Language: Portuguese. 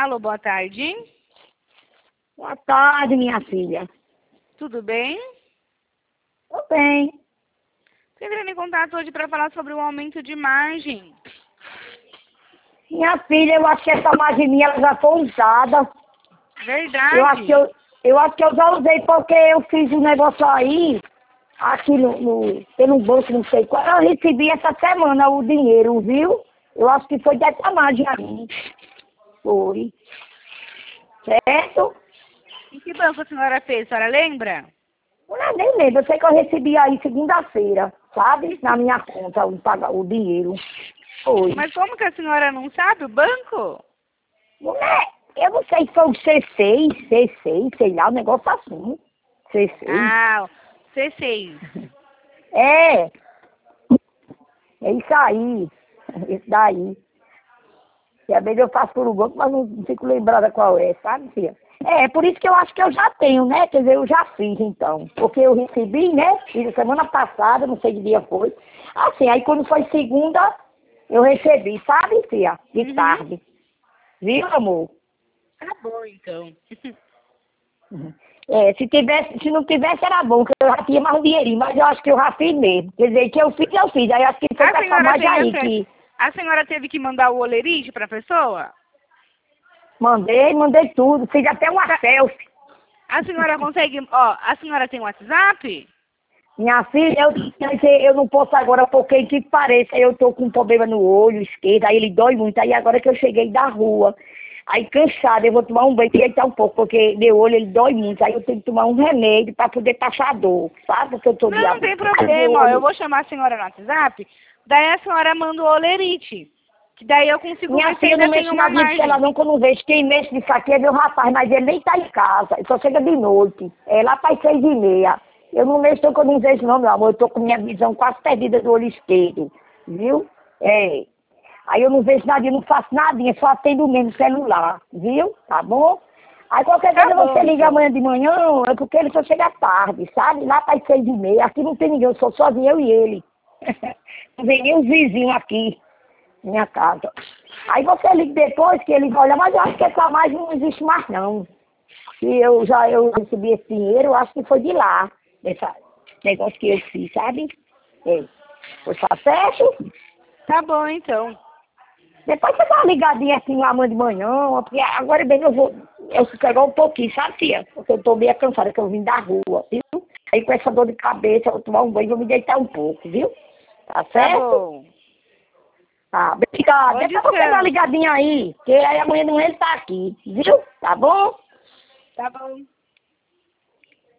Alô, boa tarde. Boa tarde, minha filha. Tudo bem? Tô bem. Estou entrando em contato hoje para falar sobre o aumento de margem. Minha filha, eu acho que essa margem minha ela já foi usada. Verdade. Eu acho que eu já usei porque eu fiz um negócio aí, aqui pelo banco, não sei qual. Eu recebi essa semana o dinheiro, viu? Eu acho que foi dessa margem aí. Foi. Certo? Em que banco a senhora fez? A senhora lembra? Eu nem lembro, eu sei que eu recebi aí segunda-feira, sabe? Na minha conta, o dinheiro. Foi. Mas como que a senhora não sabe o banco? Eu não sei se foi o C6, sei lá, um negócio assim. C6. Ah, C6. É isso aí. Esse daí. E às vezes eu faço por um banco, mas não fico lembrada qual é, sabe, filha? É, por isso que eu acho que eu já tenho, né? Quer dizer, eu já fiz, então. Porque eu recebi, né? Fiz semana passada, não sei que dia foi. Assim, aí quando foi segunda, eu recebi, sabe, filha? De tarde. Viu, amor? Tá bom, então. É, se não tivesse era bom, que eu já tinha mais um dinheirinho, mas eu acho que eu já fiz mesmo. Quer dizer, que eu fiz. Aí eu acho que foi A com essa senhora margem tem aí que A senhora teve que mandar o olerite para a pessoa? mandei tudo, fiz até uma selfie. A senhora consegue... Ó, a senhora tem WhatsApp? Minha filha, eu não posso agora, porque que pareça, eu tô com um problema no olho esquerdo, aí ele dói muito, aí agora que eu cheguei da rua, aí cansada, eu vou tomar um banho, deitar um pouco, porque meu olho ele dói muito, aí eu tenho que tomar um remédio para poder passar dor, sabe? Porque eu tô Não tem diabética. problema, ó, eu vou chamar a senhora no WhatsApp, daí a senhora manda o olerite, que daí eu consigo Minha ver se filha ainda não tem mexe uma na vida dela margem. não, que eu não vejo. Quem mexe nisso aqui é meu rapaz, mas ele nem tá em casa. Ele só chega de noite. É lá para as 6h30. Eu não mexo, que eu não vejo não, meu amor. Eu tô com minha visão quase perdida do olho esquerdo. Viu? É. Aí eu não vejo nada, eu não faço nadinha, só atendo mesmo celular. Viu? Tá bom? Aí qualquer Tá coisa bom, você liga então. amanhã de manhã, é porque ele só chega tarde, sabe? Lá para as 6h30. Aqui não tem ninguém, eu sou sozinha, eu e ele. Não vem nem os vizinhos aqui. Minha casa. Aí você liga depois que ele vai olhar, mas eu acho que essa margem não existe mais não. E eu recebi esse dinheiro, eu acho que foi de lá, desse negócio que eu fiz, sabe? É. Foi tá certo? Tá bom, então. Depois você dá uma ligadinha assim amanhã de manhã, porque agora bem eu fico igual um pouquinho, sabe, tia? Porque eu tô meio cansada, que eu vim da rua, viu? Aí com essa dor de cabeça, eu vou tomar um banho e vou me deitar um pouco, viu? Tá Tá certo? bom. Tá, obrigada. Bom Depois você dá uma descanso. ligadinha aí, que aí amanhã não ele tá aqui, viu? Tá bom? Tá bom.